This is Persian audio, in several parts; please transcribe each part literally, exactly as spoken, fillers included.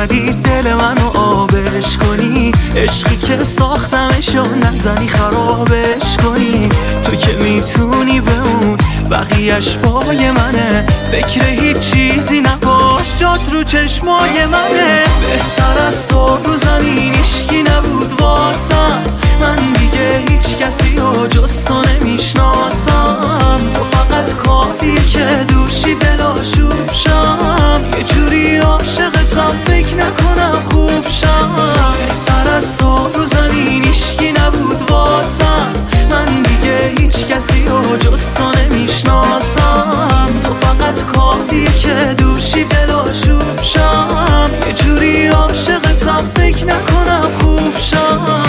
اومدی دل منو آبش کنی، عشقی که ساختمش و نزنی خرابش کنی. تو که میتونی به اون بقیهش پای منه، فکر هیچ چیزی نباش جات رو چشمای منه. بهتر از تو رو زمین هیچکی نبود واسم، من دیگه هیچ کسی رو جز تو نمیشناسم. تو فقط کافی که دورشی دلاشوب شم، یه جوری عاشقتم فکر نکنم خوب شم. بهتر از تو رو زمین هیچکی نبود واسم، من دیگه هیچ کسی رو جز تو نمیشناسم. تو فقط کافی که دورشی دلاشوب شم، یه جوری عاشقتم فکر نکنم خوب شم.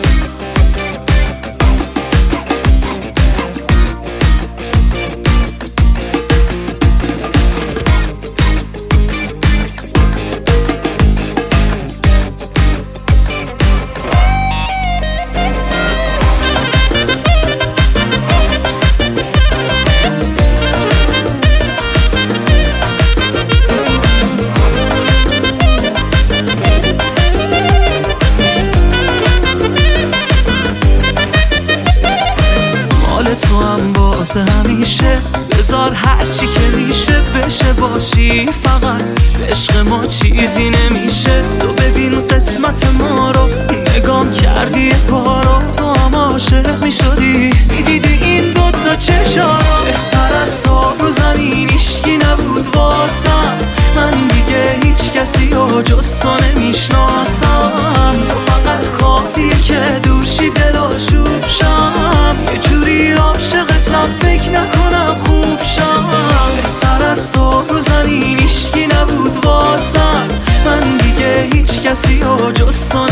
تو هم واسه همیشه بذار هرچی که میشه بشه باشی، فقط به عشق ما چیزی نمیشه. تو ببین قسمت ما رو نگام کردی یه بارو، تو هم عاشق میشدی میدیدی این دوتا چشا. بهتر از تو رو زمین هیچکی نبود واسم، من دیگه هیچ کسی رو جز تو نمیشناسم. تو فقط کافی که دورشی دلاشوب شم، یه جوری عاشقتم فکر نکنم خوب شم. بهتر از تو رو زمین هیچکی نبود واسم، من دیگه هیچ کسی رو جز تو